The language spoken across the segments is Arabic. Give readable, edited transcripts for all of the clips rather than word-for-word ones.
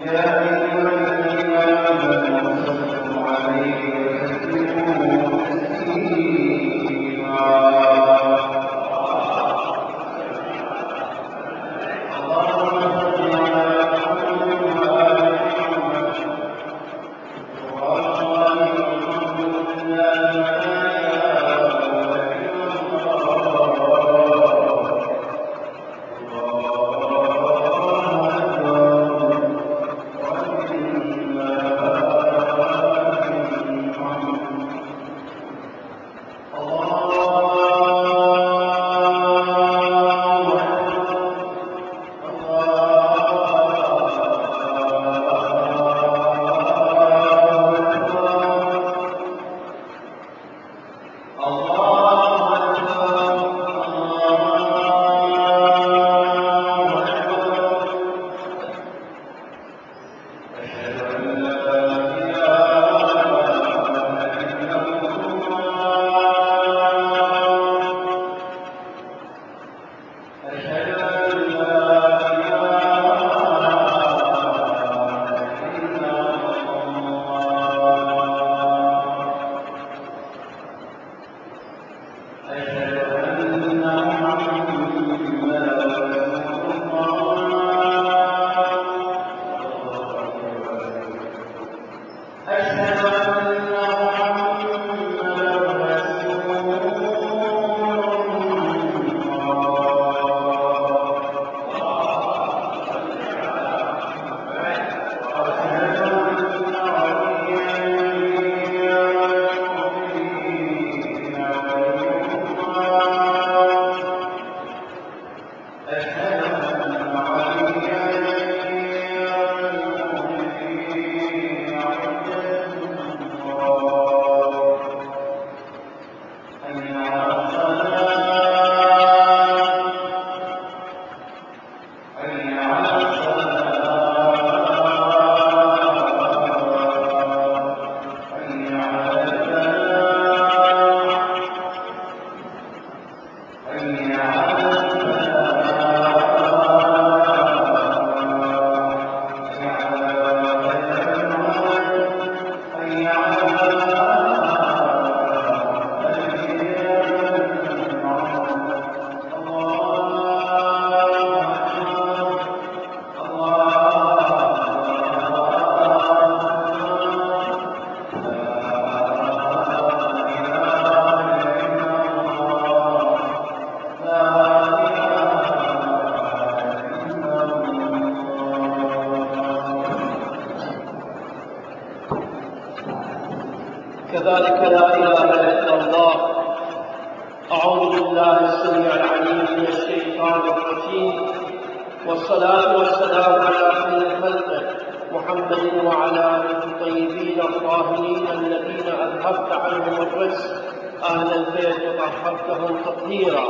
كذلك لا إله إلا الله. أعوذ بالله السميع العليم من الشيطان الرجيم، والصلاة والسلام على خير خلقه محمد وعلى آله الطيبين الطاهرين الذين أذهبت عنهم الرجس، أهل البيت وطهرتهم تطهيرا.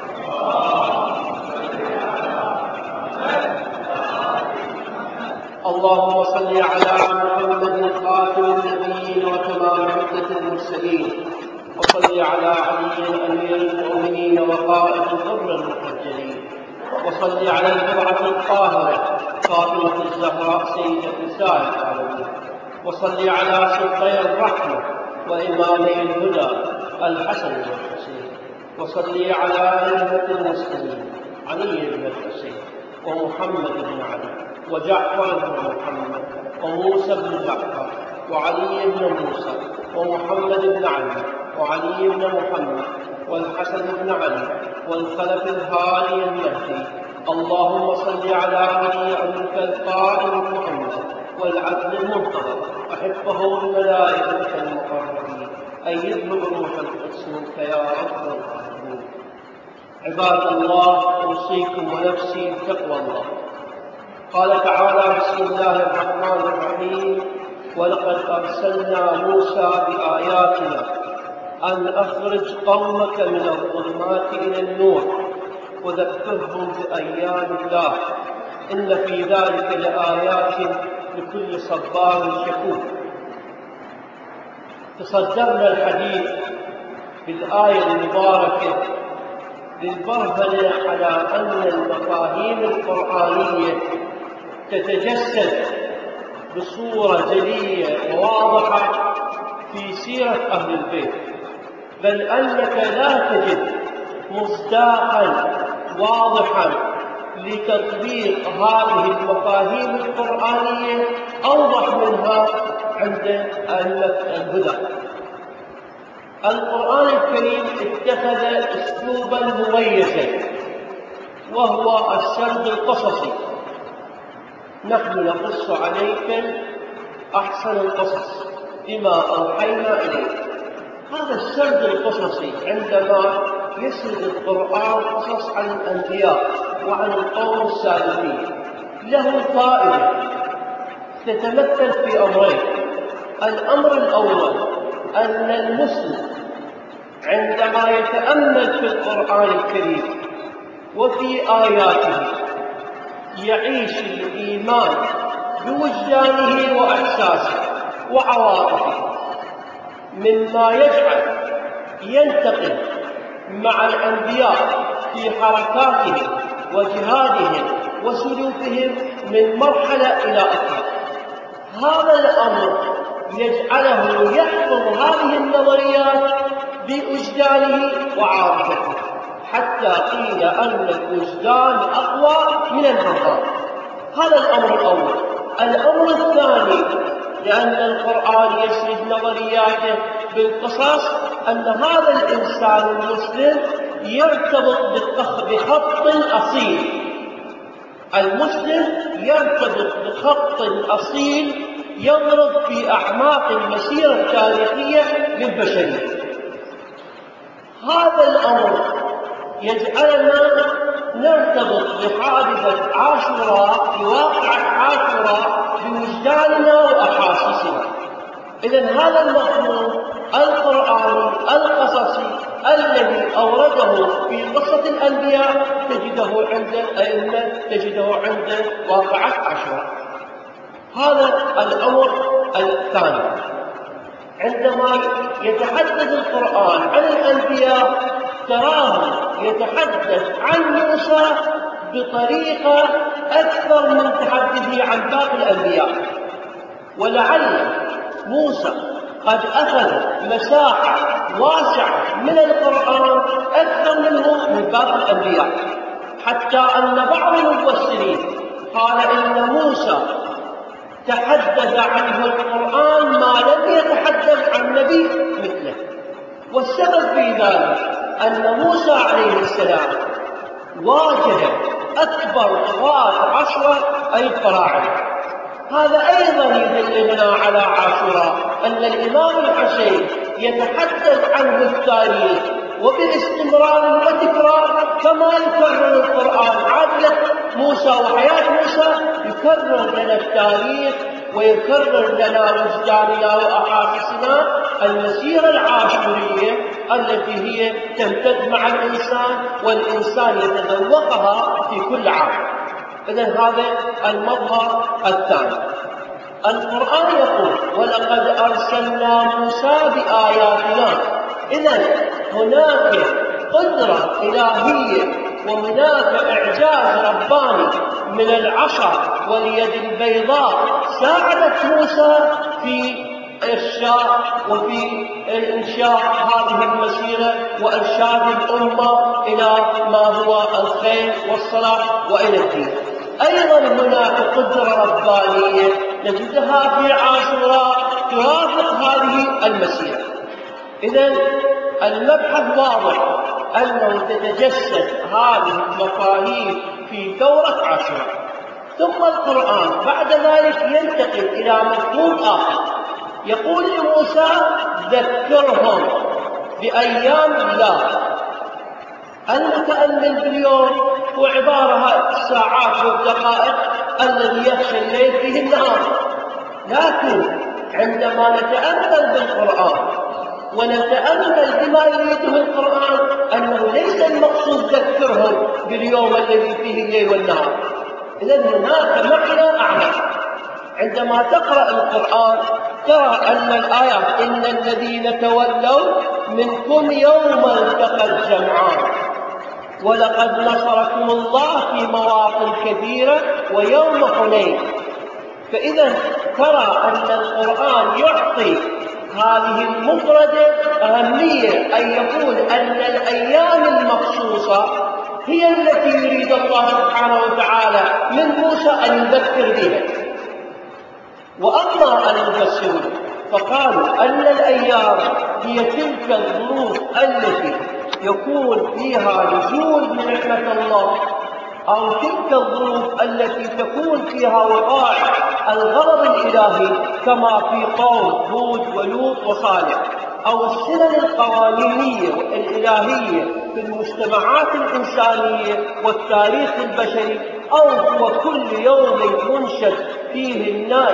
اللهم صل على محمد خاتم النبيين وتمام عدة المرسلين، وصل على علي أمير المؤمنين وقائد الغر المحجلين، وصل على البضعة الطاهرة فاطمة الزهراء سيدة نساء العالمين، وصل على سلطي الرحمة وإمامي الهدى الحسن والحسين، وصل على أئمة المسلمين علي بن الحسين ومحمد بن علي وجعفر بن محمد وموسى بن جعفر وعلي بن موسى ومحمد بن علي وعلي بن محمد والحسن بن علي والخلف الهادي المهدي. اللهم صل على ولي أمرك القائم محمد والعدل المنتظر وحفظه الملائكة المقربين، أيده بروح القدس منك يا رب العالمين. عباد الله، أوصيكم ونفسي بتقوى الله. قال تعالى: بسم الله الرحمن الرحيم: ولقد أرسلنا موسى بآياتنا أن أخرج قومك من الظلمات إلى النور وذكرهم بأيام الله إن في ذلك لآيات لكل صبار شكور. تصدرنا الحديث بالآية المباركة للبرهنة على أن المفاهيم القرآنية تتجسد بصورة جلية وواضحة في سيرة أهل البيت، بل أنك لا تجد مصداقا واضحا لتطبيق هذه المفاهيم القرآنية أوضح منها عند أئمة الهدى. القرآن الكريم اتخذ أسلوبا مميزا وهو السرد القصصي. نحن نقص عليك أحسن القصص بما أوحينا إليك. هذا السرد القصصي عندما يسرد القرآن قصص عن الأنبياء وعن القوم السابقين له فائدة تتمثل في أمرين. الأمر الأول أن المسلم عندما يتأمل في القرآن الكريم وفي آياته يعيش الإيمان بوجدانه وإحساسه وعواطفه، مما يجعل ينتقل مع الأنبياء في حركاتهم وجهادهم وسلوكهم من مرحلة إلى أخرى. هذا الأمر يجعله يحفظ هذه النظريات بوجدانه وعاطفته، حتى قيل أن الوجدان أقوى من البرهان. هذا الأمر الأول. الأمر الثاني، لأن القرآن يسرد نظرياته بالقصص، أن هذا الإنسان المسلم يرتبط بخط أصيل. المسلم يرتبط بخط أصيل يضرب في أعماق المسيرة التاريخية للبشرية. هذا الأمر يجعلنا نرتبط بحادثة عاشوراء، بواقعة عاشوراء، بوجداننا وأحاسيسنا. إذن هذا المفهوم القرآني القصصي الذي أورده في قصة الأنبياء تجده عند الأئمة، تجده عند واقعة عاشوراء. هذا الأمر الثاني. عندما يتحدث القرآن عن الأنبياء تراه يتحدث عن موسى بطريقة أكثر من تحدثه عن باقي الأنبياء، ولعل موسى قد أخذ مساحة واسعة من القرآن أكثر منه من باقي الأنبياء، حتى أن بعض المفسرين قال إن موسى تحدث عنه القرآن ما لم يتحدث عن نبي مثله. والسبب في ذلك أن موسى عليه السلام واجه أكبر طغاة عصره أي الفراعنة. هذا أيضا يدلنا على عاشوراء أن الإمام الحسين يتحدث عنه التاريخ وباستمرار وتكرار، كما يكرر القرآن عادة موسى وحياة موسى، يكرر لنا التاريخ ويكرر لنا وجداننا وأحاسيسنا المسيرة العاشورية التي هي تمتد مع الإنسان والإنسان يتذوقها في كل عام. إذن هذا المظهر الثاني. القرآن يقول: ولقد أرسلنا موسى بآياتنا. إذن هناك قدرة إلهية وهناك إعجاز رباني من العصا واليد البيضاء ساعدت موسى في إرشاد وفي إنشاء هذه المسيرة وإرشاد الأمة إلى ما هو الخير والصلاح وإلى الدين. أيضا هناك قدرة ربانية نجدها في عاشوراء ترافق هذه المسيرة. إذن المبحث واضح أنه تتجسد هذه المفاهيم في ثورة عاشوراء. ثم القرآن بعد ذلك ينتقل إلى مفهوم آخر، يقول لموسى: ذكرهم بأيام الله. المتأمل باليوم هو عبارة الساعات والدقائق الذي يخشى الليل فيه النهار، لكن عندما نتأمل بالقرآن ونتأمل بما يريده القرآن أنه ليس المقصود ذكرهم باليوم الذي فيه الليل والنهار. إذن هناك معنى أعمق. عندما تقرأ القرآن ترى أن الآيات: إن الذين تولوا منكم يوم التقى الجمعان ولقد نصركم الله في مواطن كثيرة ويوم حنين. فإذا ترى أن القرآن يعطي هذه المفردة أهمية، أن يقول أن الأيام المخصوصة هي التي يريد الله سبحانه وتعالى من موسى أن يذكر بها. وأما المفسرون فقالوا أن الأيام هي تلك الظروف التي يكون فيها نزول من نعمة الله، أو تلك الظروف التي تكون فيها وقائع الغضب الإلهي كما في قوم هود ولوط وصالح، أو السنن القوانينية الإلهية في المجتمعات الإنسانية والتاريخ البشري، أو هو كل يوم ينشد فيه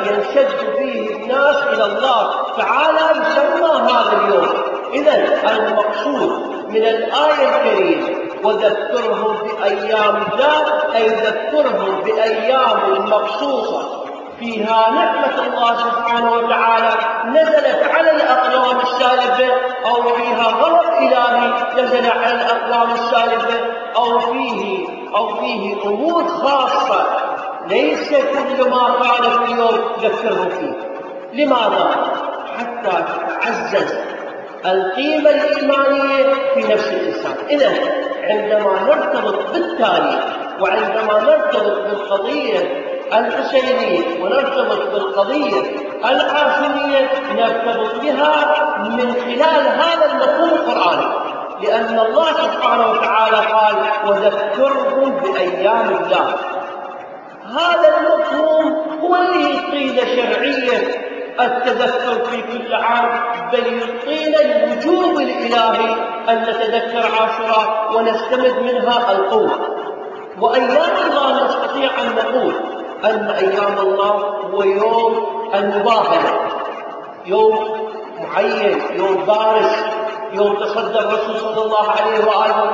الناس إلى الله تعالى يسمى هذا اليوم. إذن المقصود من الآية الكريمة وذكرهم بأيام الله، أي ذكرهم بأيام مخصوصة فيها نعمة الله سبحانه وتعالى نزلت على الأقوام السالفة، أو فيها غضب إلهي نزل على الأقوام السالفة، أو فيه أمور خاصة ليس كل ما كان في اليوم ذكره فيه. لماذا؟ حتى تتعزز القيمة الإيمانية في نفس الإنسان. إذن عندما نرتبط بالتاريخ، وعندما نرتبط بالقضية الحسينية، ونرتبط بالقضية العاشورية، نرتبط بها من خلال هذا المفهوم القرآني، لأن الله سبحانه وتعالى قال وذكرهم بأيام الله. هذا المفهوم هو اللي يعطينا شرعية التذكر في كل عام، بل يعطينا الوجوب الإلهي أن نتذكر عاشوراء ونستمد منها القوة. وأيام الله نستطيع أن نقول أن أيام الله هو يوم المباهلة، يوم معين، يوم بارز، يوم تصدى الرسول صلى الله عليه وآله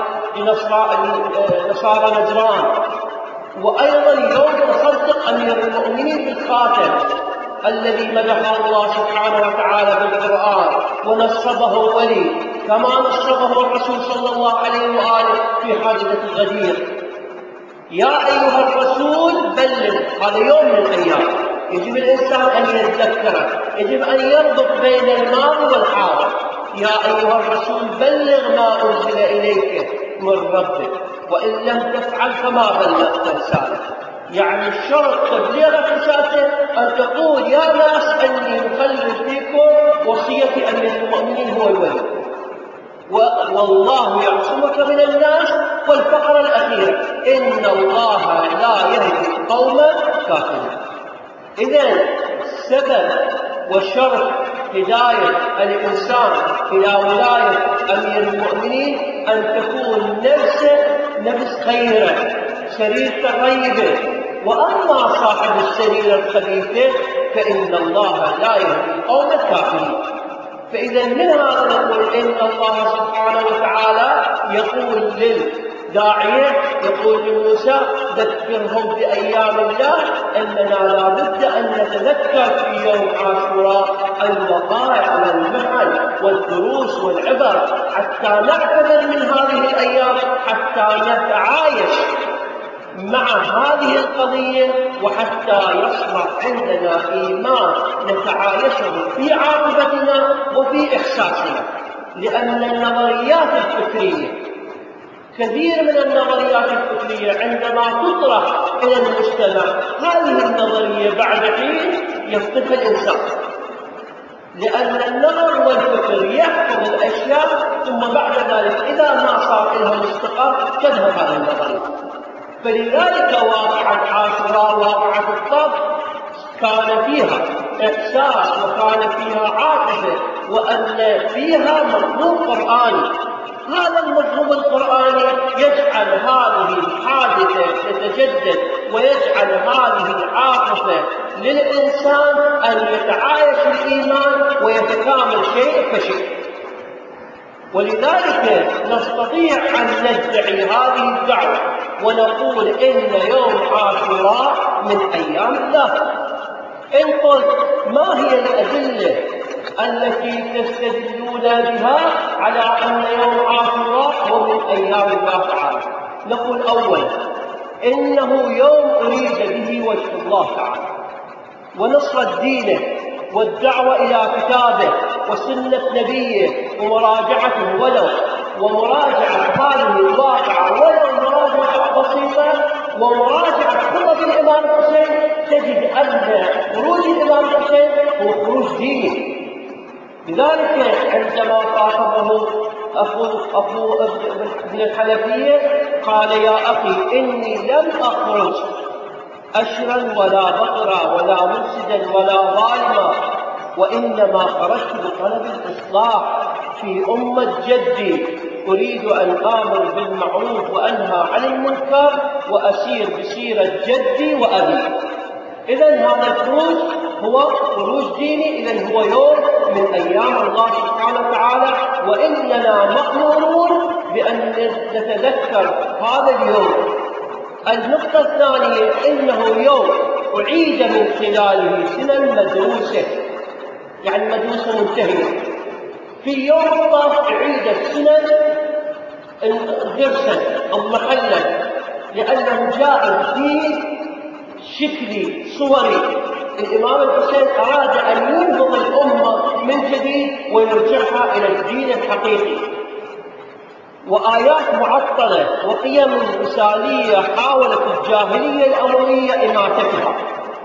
لنصارى نجران، وأيضا يوم تصدق أمير المؤمنين بالخاتم الذي مدحه الله سبحانه وتعالى بالقرآن ونصبه ولي، كما نصبه الرسول صلى الله عليه وآله في حادثة الغدير. يا أيها الرسول بلغ، هذا يوم من الأيام يجب الإنسان أن يتذكره، يجب أن يربط بين الماضي والحاضر. يا أيها الرسول بلغ ما أنزل إليك من ربك، وإن لم تفعل فما بلغت رسالته. يعني الشرط تبليغ الرسالة أن تقول يا ناس أني مخلد فيكم وصية أمير المؤمنين هو الولي، والله يعصمك من الناس. والفقرة الأخيرة إن الله لا يهدي القوم الكافرين. إذن سبب وشرط هداية الإنسان إلى ولاية أمير المؤمنين أن تكون نفس خيرة، سريرة طيبة. وأما صاحب السريرة الخبيثة فإن الله لا يهدي القوم الكافرين. فإذا من هذا نقول إن الله سبحانه وتعالى يقول للداعية، يقول لموسى ذكرهم بأيام الله، أننا لا بد أن نتذكر في يوم عاشوراء الوقائع والمحن والدروس والعبر، حتى نعتبر من هذه الأيام، حتى نتعايش مع هذه القضية، وحتى يصبح عندنا إيمان نتعايشه في عاقبتنا وفي إحساسنا. لأن النظريات الفكرية، كثير من النظريات الفكرية عندما تطرح إلى المجتمع، هذه النظرية بعد حين يفقدها الإنسان، لأن النظر والفكر يحكم الأشياء، ثم بعد ذلك إذا ما صار لها مستقر تذهب هذه النظرية. فلذلك واقعة عاشوراء، واقعة الطب، كان فيها إحساس وكان فيها عاطفة، وأن فيها مفهوم قرآني. هذا المفهوم القرآني يجعل هذه الحادثة تتجدد، ويجعل هذه العاطفة للإنسان أن يتعايش الإيمان ويتكامل شيء فشيء. ولذلك نستطيع أن ندعي هذه الدعوة ونقول إن يوم عاشوراء من أيام الله. إن قلت ما هي الأدلة التي تستدلون بها على أن يوم عاشوراء هو من أيام الله تعالى؟ نقول أولا إنه يوم أريد به وجه الله تعالى، ونصرة دينه والدعوة إلى كتابه وسنة نبيه ومراجعته ومراجعة هذه الواقعة ولو مراجعة بسيطة ومراجعة خطب الإمام الحسين، تجد أن خروج الإمام الحسين هو خروج ديني. لذلك عندما خاطبه أخو ابن الحنفية قال: يا أخي إني لم أخرج أشرا ولا بطرا ولا مفسدا ولا ظالما، وإنما خرجت بطلب الإصلاح في أمة جدي، أريد أن آمر بالمعروف وأنهى عن المنكر وأسير بسيرة جدي وأبي. إذن هذا الخروج هو خروج ديني، إذن هو يوم من أيام الله سبحانه وتعالى، وإننا مأمورون بأن نتذكر هذا اليوم. النقطة الثانية إنه يوم أعيد من خلاله سنن مدروسة، يعني مدروسة منتهية. في يوم الطاف عيدت سنن درسا أو محلا، لأنه جاء في شكل صوري. الإمام الحسين أراد أن ينهض الأمة من جديد ويرجعها إلى الدين الحقيقي، وآيات معطلة وقيم مثالية حاولت الجاهلية الأموية إماتتها،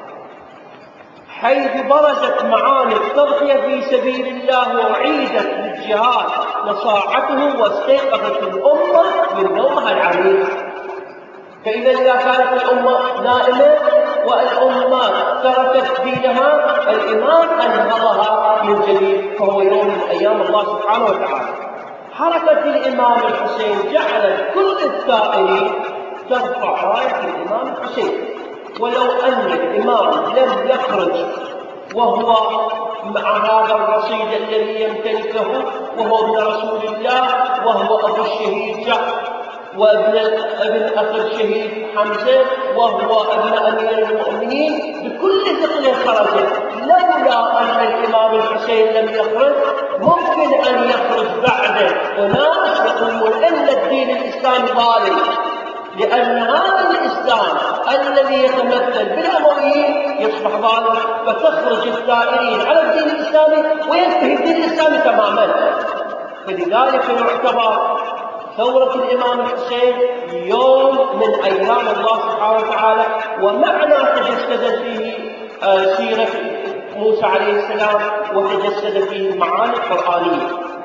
حيث برزت معاني التضحية في سبيل الله وأعيدت للجهاد نصاعته واستيقظت الأمة من نومها العميق. فإذا إذا كانت الأمة نائمة والأمة تركت دينها، الإمام أنهضها من جديد، فهو يوم من أيام الله سبحانه وتعالى. حركة الإمام الحسين جعلت كل الثائرين ترفع راية الإمام الحسين، ولو أن الإمام لم يخرج وهو مع هذا الرصيد الذي يمتلكه، وهو ابن رسول الله، وهو أبو الشهيد جعفر، وابن أخي الشهيد حمزة، وهو ابن أمير المؤمنين، بكل ثقل خرج. لولا أن الإمام الحسين لم يخرج ممكن أن يخرج بعده أناس يقولون أن الدين الإسلامي ظالم، لأن هذا الإسلام الذي يتمثل بالأمويين يصبح ظالم، فتخرج الثائرين على الدين الإسلامي وينتهي الدين الإسلامي تماما. فلذلك يعتبر ثورة الإمام الحسين يوم من أيام الله سبحانه وتعالى، ومعنى تجسدت فيه سيرة موسى عليه السلام وتجسد فيه المعاني القرآنية.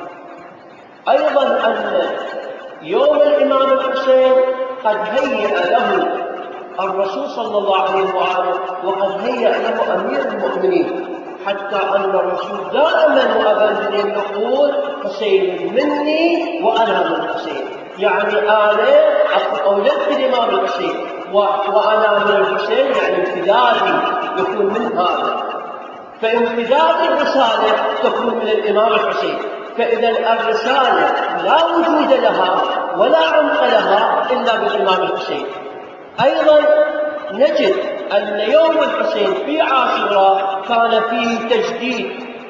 أيضا أن يوم الإمام الحسين قد هيأ له الرسول صلى الله عليه وآله، وقد هيأ له أمير المؤمنين، حتى أن الرسول دائما وأبدا يقول: حسين مني وأنا من حسين، يعني أنا أولدت الإمام الحسين وأنا من الحسين، يعني امتدادي يكون من هذا، فامتداد الرسالة تكون من الإمام الحسين. فإذا الرسالة لا وجود لها ولا عمق لها إلا بالإمام الحسين. أيضا نجد أن يوم الحسين في عاشوراء كان فيه تجديد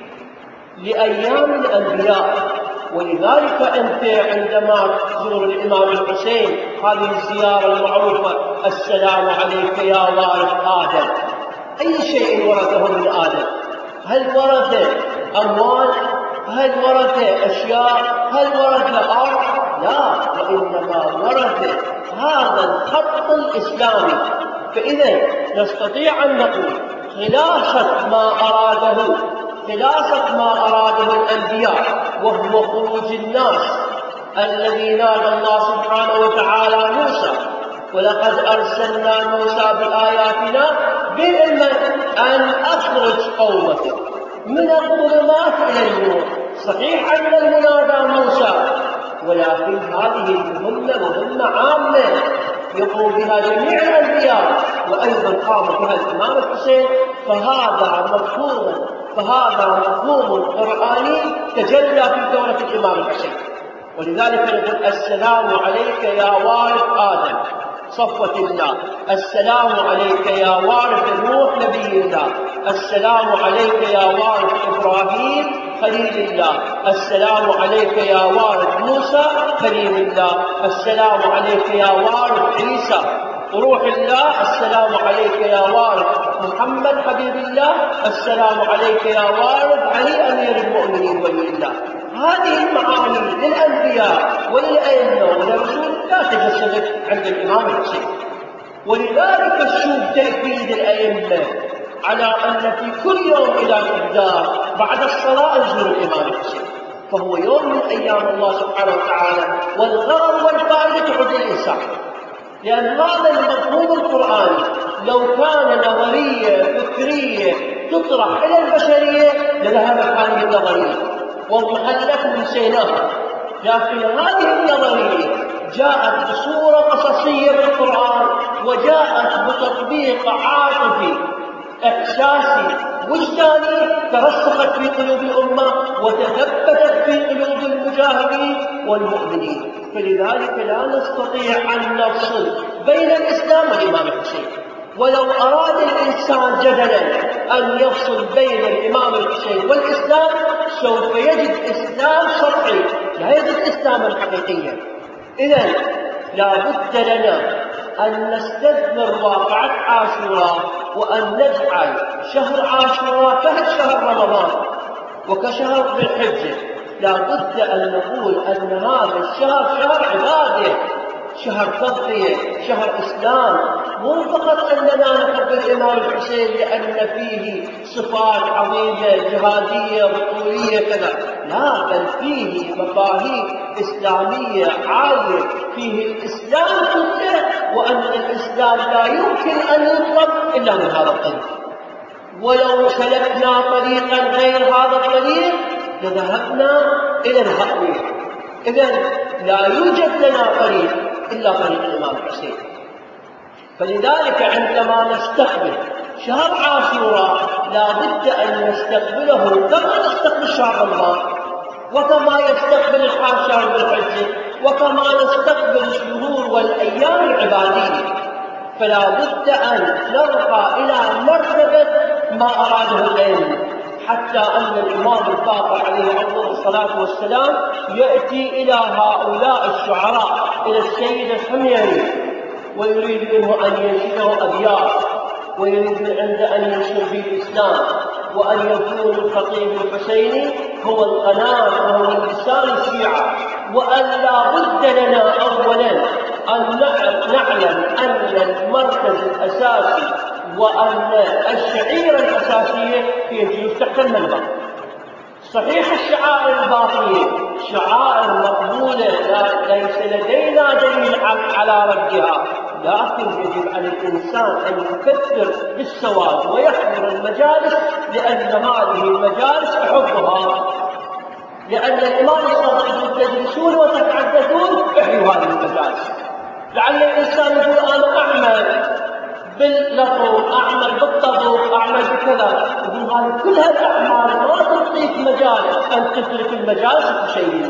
لأيام الأنبياء، ولذلك أنت عندما تزور الإمام الحسين هذه الزيارة المعروفة: السلام عليك يا وارث آدم. أي شيء ورثه من آدم؟ هل ورث أموال؟ هل ورث أشياء؟ هل ورث أرض؟ لا، وإنما ورث هذا الخط الإسلامي. فإذا نستطيع أن نقول خلاصة ما أراده الأنبياء، وهو خروج الناس الذي نادى الله سبحانه وتعالى موسى: ولقد أرسلنا موسى بآياتنا بعلم أن أخرج قومك من الظلمات إلى النور. صحيح أن المنادى موسى، ولكن هذه مهمة عامة يقوم بها جميع الأنبياء، وأيضا قام بها الإمام الحسين، فهذا مفهوم قرآني تجلى في ثورة الإمام الحسين. ولذلك نقول: السلام عليك يا وارث آدم صفوة الله، السلام عليك يا وارث نوح نبي الله، السلام عليك يا وارث إبراهيم خليل الله، السلام عليك يا وارث موسى كليم الله، السلام عليك يا وارث عيسى وروح الله السلام عليك يا وارث محمد حبيب الله، السلام عليك يا وارث علي أمير المؤمنين ولي الله. هذه المعاني للأنبياء وللأئمة ولرسول الله تجسدت عند الإمام الحسين. ولذلك نشوف تأكيد الأئمة على أن في كل يوم إلى مقدار بعد الصلاة نزور الإمام الحسين، فهو يوم من أيام الله سبحانه وتعالى، والغرض والفائدة تعود للإنسان. لأن هذا المفهوم القرآني لو كان نظرية فكرية تطرح إلى البشرية لذهبت هذه النظرية وانحلت من سيناها، لكن هذه النظرية جاءت بصورة قصصية بالقرآن، وجاءت بتطبيق عاطفي إحساسي وجداني ترسخت في قلوب الأمة وتثبتت في قلوب المجاهدين والمؤمنين. فلذلك لا نستطيع أن نفصل بين الإسلام والإمام الحسين. ولو أراد الإنسان جدلا أن يفصل بين الإمام الحسين والإسلام سوف يجد إسلام سطحي، لا يجد إسلاما حقيقيا. إذن لا بد لنا أن نستثمر واقعة عاشوراء، وأن نجعل شهر عاشوراء كشهر رمضان وكشهر ذي الحجة. لا بد أن نقول أن هذا الشهر شهر عبادة، شهر تضحية، شهر إسلام. مو فقط أننا نحب الإمام الحسين لأن فيه صفات عظيمة جهادية بطولية كذا، لا، بل فيه مفاهيم إسلامية عالية، فيه الإسلام كله، وأن الإسلام لا يمكن أن يطلب إلا من هذا الطريق. ولو سلكنا طريقا غير هذا الطريق لذهبنا إلى الهاوية. إذن لا يوجد لنا طريق إلا طريق الإمام الحسين. فلذلك عندما نستقبل شهر عاشوراء لا بد أن نستقبله كما نستقبل شهر رمضان، وكما يستقبل شهر ذي الحجة، وكما نستقبل الشهور والأيام العبادية. فلا بد أن نرقى إلى مرتبة ما أراده العلم، حتى أن الإمام الباقر عليه أفضل الصلاة والسلام يأتي إلى هؤلاء الشعراء، إلى السيد الحميري، ويريد منه أن ينشده أبيات، ويريد عند أن ينشر به الإسلام، وأن يكون الخطيب الحسيني هو القناة وهو اللسان الشيعة. وأن لا بد لنا أولا أن نعلم أن المركز الأساسي وأن الشعيرة الأساسية هي جلوس تحت المنبر. صحيح الشعائر الباطنية شعائر مقبولة، ليس لدينا دليل على ردها، لكن يجب على الإنسان أن يكثر بالسواد ويحضر المجالس، لأن هذه المجالس أحبها. لأن الإمام الصادق يقول تجلسون وتتحدثون، احيوا هذه المجالس. لعل الإنسان يقول أنا أعمل باللطم، أعمل بالطبخ، أعمل بكذا، يقول هذه كل هالأعمال ما تعطيك مجال أن تترك المجالس الحسينية.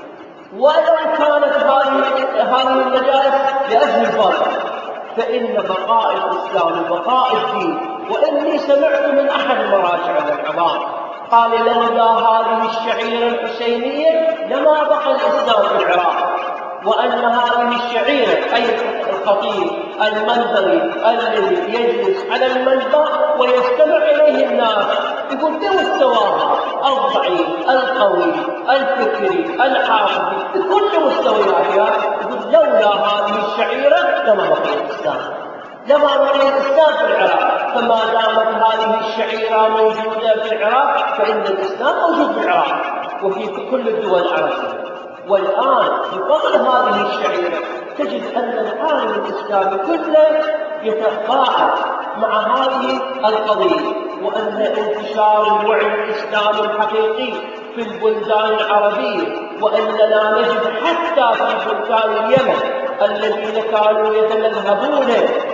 ولو كانت هذه المجالس لأجل الفضل، فإن بقاء الإسلام وبقاء الدين. وإني سمعت من أحد المراجع العظام قال لولا هذه الشعيرة الحسينية لما بقى الإسلام في العراق. وأن هذه الشعيرة أي الخطيب المنبري الذي يجلس على المنبر ويستمع إليه الناس، يقول بمستواها الضعيف القوي الفكري الحافظي بكل مستوياتها، يقول لولا هذه الشعيرة لما بقي الإسلام، لما بقي الإسلام في العراق. فما دامت هذه الشعيرة موجودة في العراق فإن الإسلام موجود في العراق وفي كل الدول العربية. والآن بفضل هذه الشعيرة تجد أن العالم الإسلامي كله يتفاعل مع هذه القضية، وأن انتشار الوعي الإسلامي الحقيقي في البلدان العربية، وأننا نجد حتى في بلدان اليمن الذين كانوا يتمذهبون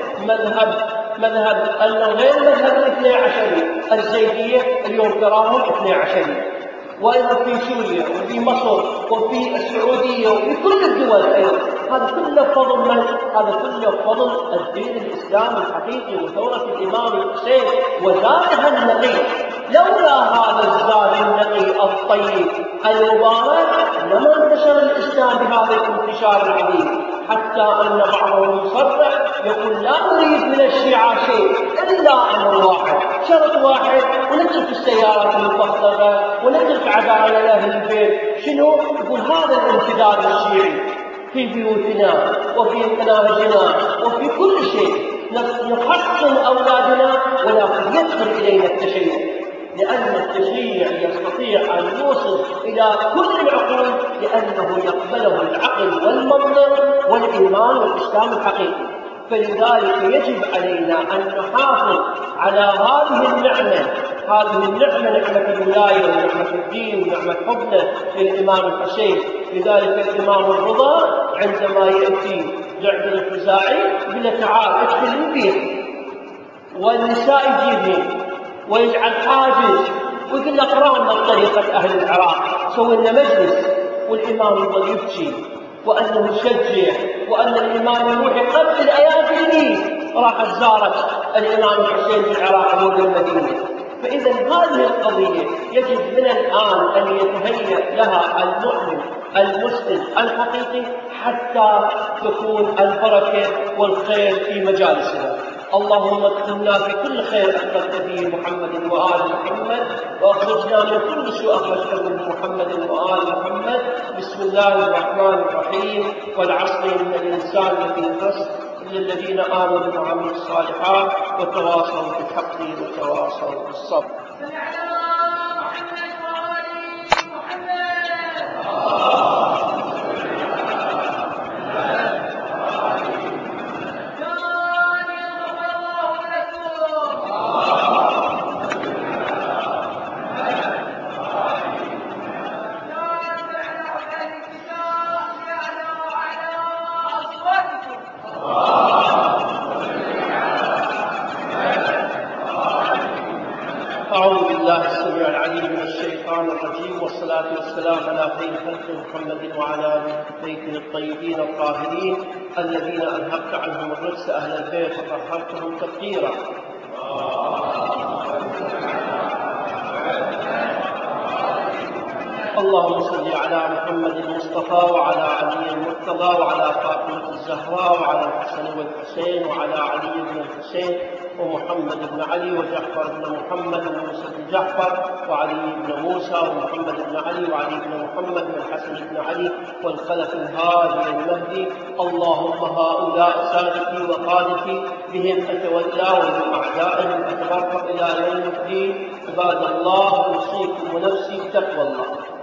مذهب أنه غير مذهب الاثني عشري الزيدية، اليوم تراهم اثني عشري، وأيضا في سوريا وفي مصر وفي السعودية وفي كل الدول أيضا. هذا كله فضل من؟ هذا كله فضل الدين الإسلامي الحقيقي وثورة الإمام الحسين وزادها النقي. لولا هذا الزاد النقي الطيب المبارك لما انتشر الإسلام بهذا الانتشار العظيم. حتى أن بعضهم يصرح يقول لا نريد من الشيعة شيء إلا أمر واحد، شرط واحد، ونترك السيارات المفخخة ونترك عدائل أهل البيت. شنو؟ يقول هذا الامتداد الشيعي في بيوتنا وفي مناهجنا وفي كل شيء، نحصن أولادنا ولكن يدخل إلينا التشيع، لأن التشيع يستطيع أن يوصل إلى كل العقول لأنه يقبله العقل والمنطق والإيمان والإسلام الحقيقي. فلذلك يجب علينا أن نحافظ على هذه النعمة، نعمة الولاية ونعمة الدين ونعمة حبنا للإمام الحسين. لذلك الإمام الرضا عندما يأتي جعفر الخزاعي يقول له تعال ادخل البيت، والنساء يجيبهن ويجعل حاجز ويقول له اقرأنا طريقة أهل العراق، سوي لنا مجلس، والإمام يظل يبكي وأنه يشجع، وأن الإمام يروح يقبل أيادي راحت زارت الإمام الحسين في العراق والمدينة. فإذا هذه القضية يجب من الآن أن يتهيأ لها المؤمن المسلم الحقيقي حتى تكون البركة والخير في مجالسنا. اللهم ادخلنا في كل خير أخرجت فيه محمد وآل محمد، وأخرجنا من كل سوء أخرجت من محمد وآل محمد. بسم الله الرحمن الرحيم. والعصر إن الإنسان لفي خسر إلا الذين آمنوا وعملوا الصالحات وتواصوا بالحق وتواصوا بالصبر. أعوذ بالله السميع العليم من الشيطان الرجيم، والصلاة والسلام على خير خلق محمد وعلى آل بيته الطيبين الطاهرين الذين أذهبت عنهم الرجس أهل البيت وطهرتهم تطهيرا. اللهم صل على محمد المصطفى وعلى علي المرتضى وعلى فاطمة الزهراء وعلى الحسن والحسين وعلى علي بن الحسين ومحمد بن علي وجعفر بن محمد وموسى بن جعفر وعلي بن موسى ومحمد بن علي وعلي بن محمد والحسن بن علي والخلف الهادي المهدي. اللهم هؤلاء سادتي وقادتي بهم أتولى ومن أعدائهم أتبرأ إلى يوم الدين. عباد الله، أوصيكم ونفسي بتقوى الله.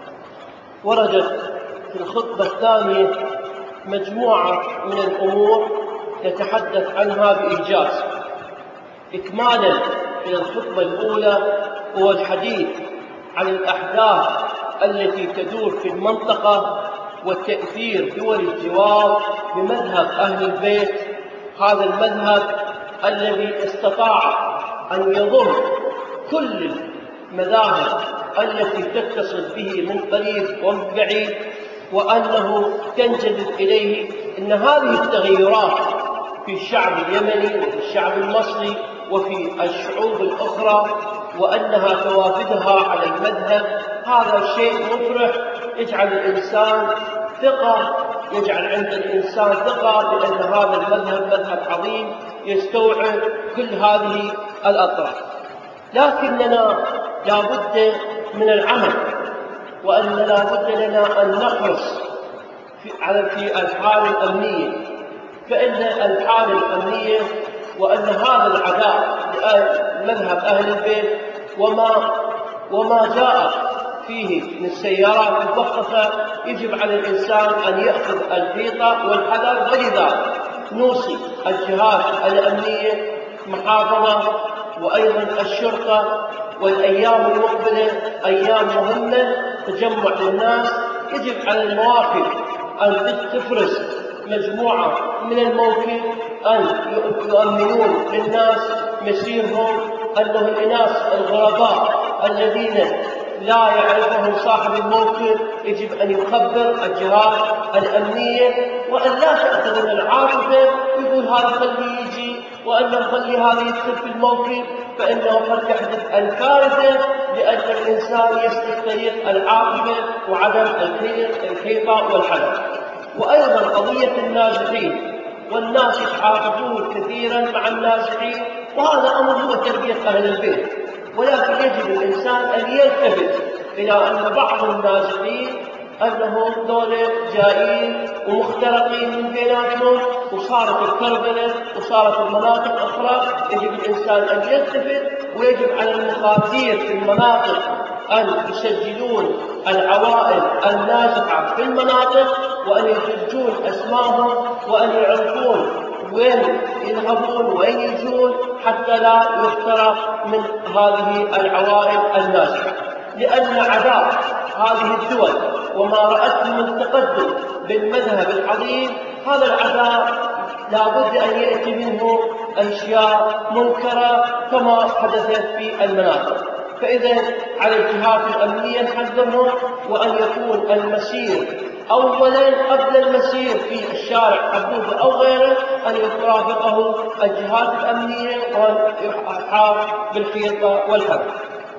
وردت في الخطبة الثانية مجموعة من الأمور نتحدث عنها بإيجاز إكمالا إلى الخطبة الأولى، هو الحديث عن الأحداث التي تدور في المنطقة وتأثير دول الجوار بمذهب أهل البيت. هذا المذهب الذي استطاع أن يضم كل المذاهب التي تتصل به من قريب ومن بعيد، وأنه تنجذب إليه أن هذه التغيرات في الشعب اليمني وفي الشعب المصري وفي الشعوب الأخرى، وأنها توافدها على المذهب، هذا شيء مفرح يجعل الإنسان ثقة، يجعل عند الإنسان ثقة بأن هذا المذهب مذهب عظيم يستوعب كل هذه الأطراف. لكننا لا بد من العمل، وأن لا بد لنا أن نحرص في الحالة الأمنية، فإن الحالة الأمنية وأن هذا العداء لمذهب أهل البيت وما جاء فيه من سيارات مفخخة يجب على الإنسان أن يأخذ الحيطة والحذر. ولذا نوصي الجهات الأمنية محافظة وأيضا الشرطة، والأيام المقبلة أيام مهمة تجمع للناس، يجب على المواقف أن تفرز مجموعة من الموقف أن يؤمنون للناس مسيرهم، أنه الناس الغرباء الذين لا يعرفهم صاحب الموقف يجب أن يخبر الجهات الأمنية، وأن لا تأخذ من العاطفة ويقول هذا خليه يجي وأن نخلي هذا يدخل في الموقف، فإنه قد تحدث الكارثة لأن الإنسان يسلك طريق العاطفة وعدم الحيطة والحذر. وأيضا قضية النازحين، والناس يتعاطفون كثيرا مع النازحين، وهذا أمر هو تربية أهل البيت، ولكن يجب الإنسان أن يلتفت إلى أن بعض النازحين أنهم دولة جائين ومخترقين من بيناتهم، وصارت الكربلة وصارت المناطق أخرى. يجب الإنسان أن يلتفت، ويجب على المقاتير في المناطق أن يسجلون العوائل النازحة في المناطق، وأن يسجلون أسمائهم، وأن يعرفون وين يذهبون وين يجون، حتى لا يخترق من هذه العوائل النازحة. لأن عذاب هذه الدول وما رأته من تقدم بالمذهب العظيم، هذا العذاب لا بد أن يأتي منه أشياء منكرة كما حدثت في المناطق. فإذا على الجهات الأمنية نحذرهم، وأن يكون المسير أولا قبل المسير في الشارع حدوده أو غيره أن يرافقه الجهات الأمنية وأن يحاط بالحيطة والحرب.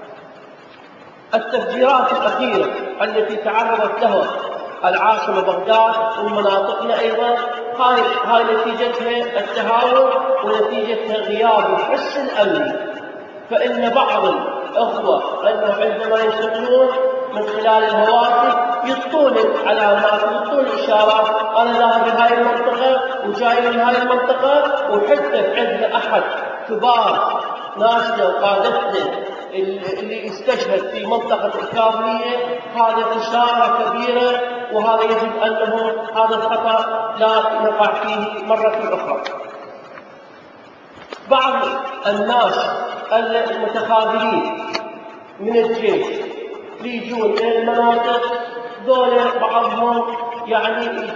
التفجيرات الأخيرة التي تعرضت لها العاصمة بغداد ومناطقنا أيضا، هاي نتيجتها التهاون ونتيجتها غياب الحس الأمني. فإن بعض الأخوة أنه عندما يشتغلون من خلال الهواتف يعطون علامات ويعطون إشارات، أنا ذاهب لهذه المنطقة وجاي من هذه المنطقة، وحتى عندنا أحد كبار ناسنا وقادتنا اللي استشهد في منطقة الكاظمية، هذا إشارة كبيرة، وهذا يجب أنه هذا الخطأ لا نقع فيه مرة أخرى. بعض الناس المتخاذلين من الجيش اللي يجون إلى المناطق دول، بعضهم يعني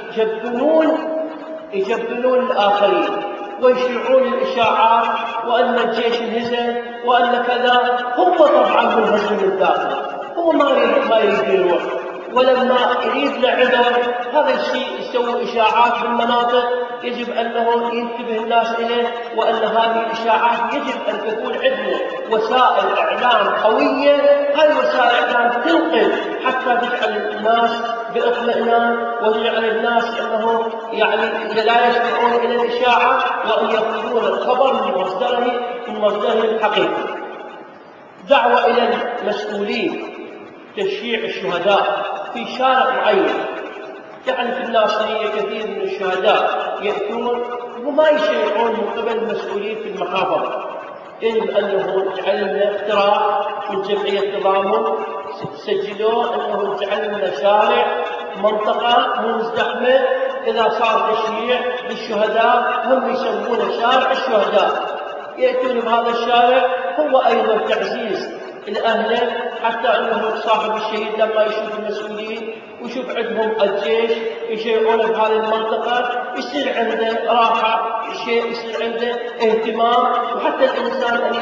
يجبنون الآخرين ويشيعون الإشاعات وأن الجيش انهزم وأن كذا. هو طبعا منهزم من الداخل، هو ما يريد يروح، ولما يريد لعذر هذا الشيء يسوي إشاعات في المناطق. يجب أنه ينتبه الناس إليه، وأن هذه الإشاعات يجب أن تكون عندنا وسائل إعلام قوية. هذه وسائل الإعلام تنقل حتى تجعل الناس باطمئنان، وتجعل الناس أنه يعني لا يسمعون إلى الإشاعة، وأن يأخذون الخبر من مصدره الحقيقي. دعوة إلى المسؤولين تشييع الشهداء في شارع معين. يعني في الناصرية كثير من الشهداء يأتون وما يشيعون من قبل المسؤولين في المحافظة. يجب أنه يجعل لنا اقتراح من جمعية تضامن، سجلوا أنه يجعل لنا شارع منطقة مو مزدحمة، إذا صار تشييع للشهداء هم يسمونه شارع الشهداء، يأتون بهذا الشارع. هو أيضا تعزيز لأهله، حتى أنه صاحب الشهيد لما يشوف المسؤولين ويشوف عندهم الجيش يشيعون بهذه المنطقة يصير عنده راحة، يصير عنده اهتمام، وحتى الإنسان أن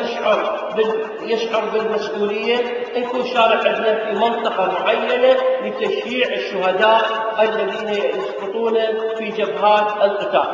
يشعر بالمسؤولية. يكون شارع عندنا في منطقة معينة لتشييع الشهداء الذين يسقطون في جبهات القتال.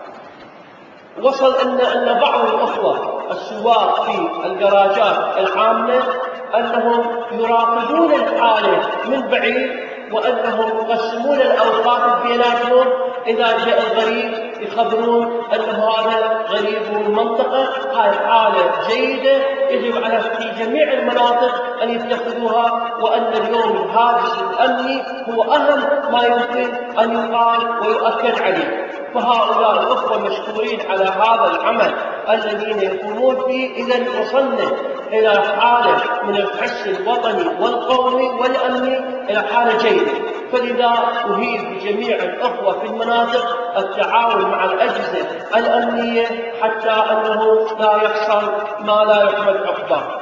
وصل أن بعض الأخوة السواق في الجراجات العامة أنهم يراقبون الحالة من بعيد، وأنهم يقسمون الأوقات بيناتهم. إذا جاء الغريب يخبرون أن هذا غريب من المنطقة، هاي حالة جيدة يجب على في جميع المناطق أن يتخذوها، وأن اليوم الهاجس الأمني هو أهم ما يمكن أن يقال ويؤكد عليه. فهؤلاء الأخوة مشكورين على هذا العمل الذين يقومون فيه. إذا وصلنا إلى حالة من الحس الوطني والقومي والأمني، إلى حالة جيدة. فلذا أهيب بجميع الأخوة في المناطق التعاون مع الأجهزة الأمنية حتى أنه لا يحصل ما لا يحمد عقباه.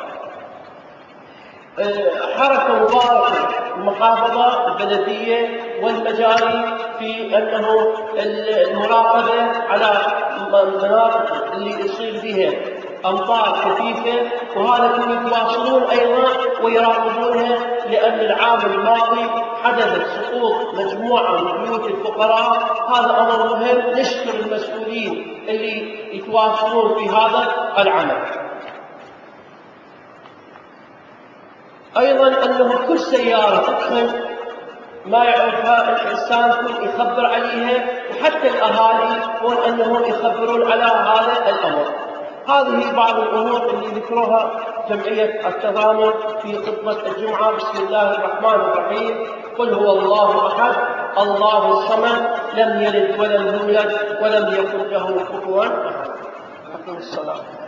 حركة مباركة المحافظة البلدية والمجاري في أنه المراقبة على المناطق اللي يصير فيها أمطار خفيفة، وهذا كله يتواصلون أيضا ويراقبونها. لأن العام الماضي حدثت سقوط مجموعة من بيوت الفقراء، هذا أمر مهم. نشكر المسؤولين اللي يتواصلون في هذا العمل. أيضا أنه كل سيارة تدخل ما يعرفها الإنسان كل يخبر عليها، وحتى الأهالي هون أنهم يخبرون على هذا الأمر. هذه بعض الأمور اللي ذكروها جمعية التضامن في خطبة الجمعة. بسم الله الرحمن الرحيم. قل هو الله أحد الله الصمد لم يلد ولم يولد ولم يكن له كفوا أحد. أقم الصلاة.